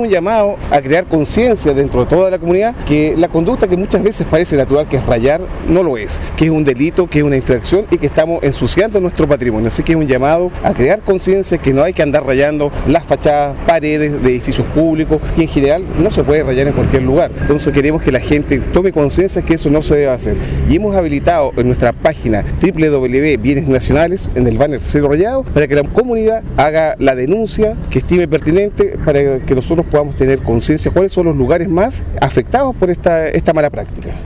un llamado a crear conciencia dentro de toda la comunidad que la conducta que muchas veces parece natural, que es rayar, no lo es, que es un delito, que es una infracción y que estamos ensuciando nuestro patrimonio. Así que es un llamado a crear conciencia que no hay que andar rayando las fachadas, paredes de edificios públicos y en general no se puede rayar en cualquier lugar. Entonces queremos que la gente tome conciencia que eso no se debe hacer. Y hemos habilitado en nuestra página www.bienes nacionales, en el banner Cero Rayado, para que la comunidad haga la denuncia que estime pertinente para que nosotros podamos tener conciencia cuáles son los lugares más afectados por esta mala práctica.